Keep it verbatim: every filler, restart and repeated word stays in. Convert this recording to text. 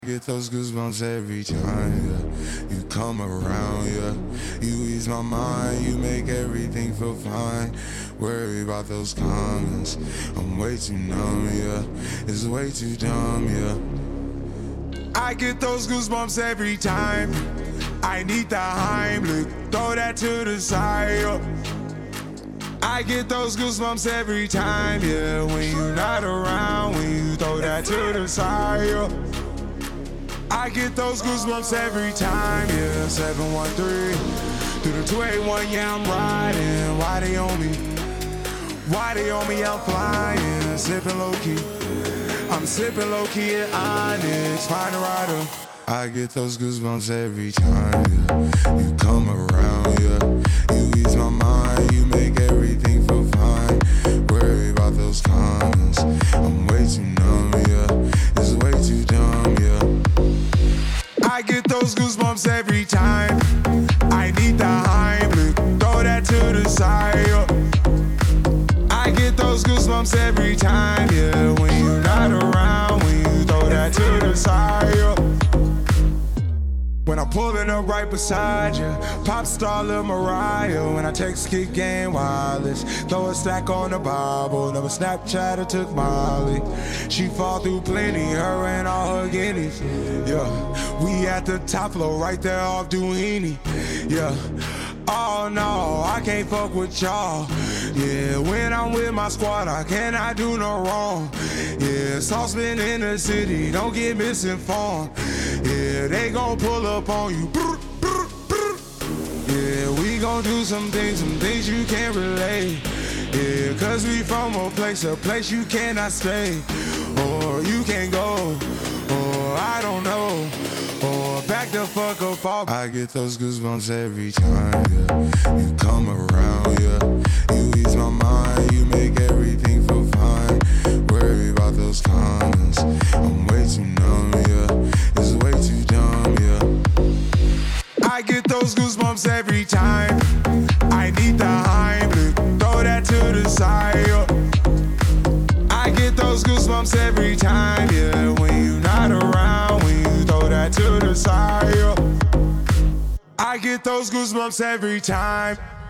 Get those goosebumps every time, yeah. You come around, yeah. You ease my mind, you make everything feel fine. Worry about those comments, I'm way too numb, yeah. It's way too dumb, yeah. I get those goosebumps every time. I need the Heimlich, throw that to the side, yeah. I get those goosebumps every time, yeah. When you're not around, when you throw that to the side, yeah. I get those goosebumps every time, yeah. seven one three through the two eight one, yeah, I'm riding. Why they on me? Why they on me? I'm flying, sipping low key. I'm sipping low key at Onyx, find a rider. I get those goosebumps every time, yeah. You come around, yeah. You ease my mind, you make everything feel fine. Worry about those comments, I'm way too numb, yeah. It's way too dumb, yeah. I get those goosebumps every time. I need the Heimlich, throw that to the side, yeah. I get those goosebumps every time, yeah. When you're not around, when you throw that to the side, yeah. When I'm pulling up right beside you, pop star Lil Mariah. When I text Kick Game Wireless, throw a stack on the Bible. Never Snapchat or took Molly. She fall through plenty, her and all her guineas. Yeah, we at the top floor, right there off Duini. Yeah. Oh no, I can't fuck with y'all. Yeah, when I'm with my squad, I cannot do no wrong. Yeah, saucepan in the city, don't get misinformed. Yeah, they gon' pull up on you. Yeah, we gon' do some things, some things you can't relate. Yeah, cause we from a place, a place you cannot stay. Or you can't go, or I don't know. Or back the fuck up off. I get those goosebumps every time, yeah. You come around, yeah. You ease my mind, you make everything feel fine. Worry about those comments, I'm way too numb, yeah. It's way too dumb, yeah. I get those goosebumps every time. I need the Heimlich, throw that to the side, yeah. I get those goosebumps every time, yeah. When you're not around, when you throw that to the side, yeah. I get those goosebumps every time.